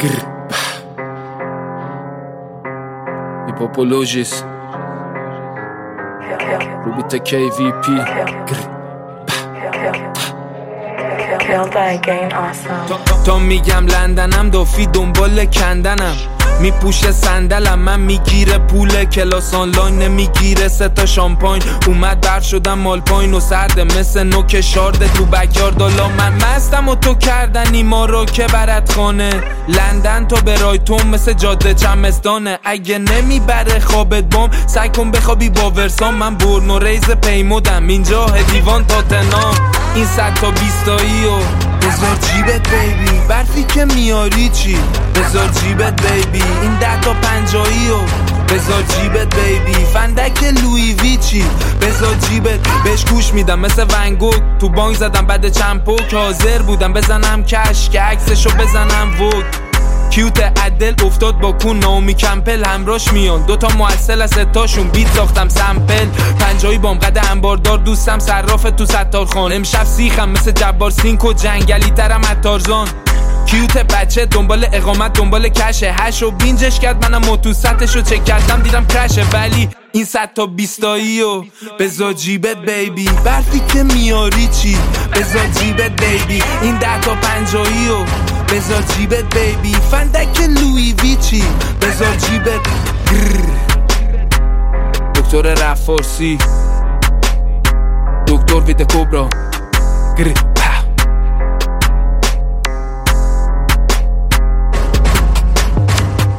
Hippopologis Rubita KVP تا میگم لندنم دافی دنبال کندنم میپوشه صندلم من میگیره پول کلاس آنلاین نمیگیره 3 شامپاین اومد بر شدم مال پایین و سرده مثل نوک شارده تو بکیارد دالا من مستم و تو کردنی ما رو که برات خانه لندن تا برایتون مثل جاده چمستانه اگه نمیبره خوابت بام سعی کن بخوابی با ورسام من برن و ریز پیمودم اینجا دیوان تاتنام این 100 تا 20 تایی و بذار جیبت بیبی برفی که میاری چی بذار جیبت بیبی این 10 تا 50 و بذار جیبت بیبی فندک لوی ویچی بذار جیبت بهش گوش میدم مثل ونگوک تو بانک زدم بعد چند پوک حاضر بودم بزنم کش که عکسشو بزنم وک کیوت عدل افتاد با کون نامی کمپل همراش میان 2 تا معسل از 3 تاشون بیت ساختم سمپل 50 بام قد انباردار دوستم صراف تو ستار خان امشب سیخم مثل جبار سینک و جنگلی ترم اتارزان کیوت بچه دنبال اقامت دنبال کشه هش و بینجش کرد منم موتوستشو چک کردم دیدم کرشه ولی این 100 تا 20 تایی و بذار جیبت بیبی برفی که میاری چی بذار جیبت بیبی این 10 تا 50 و بذار جیبت بیبی فندک لوی ویچی بذار جیبت دکتر رفارسی دکتر وید کوبرا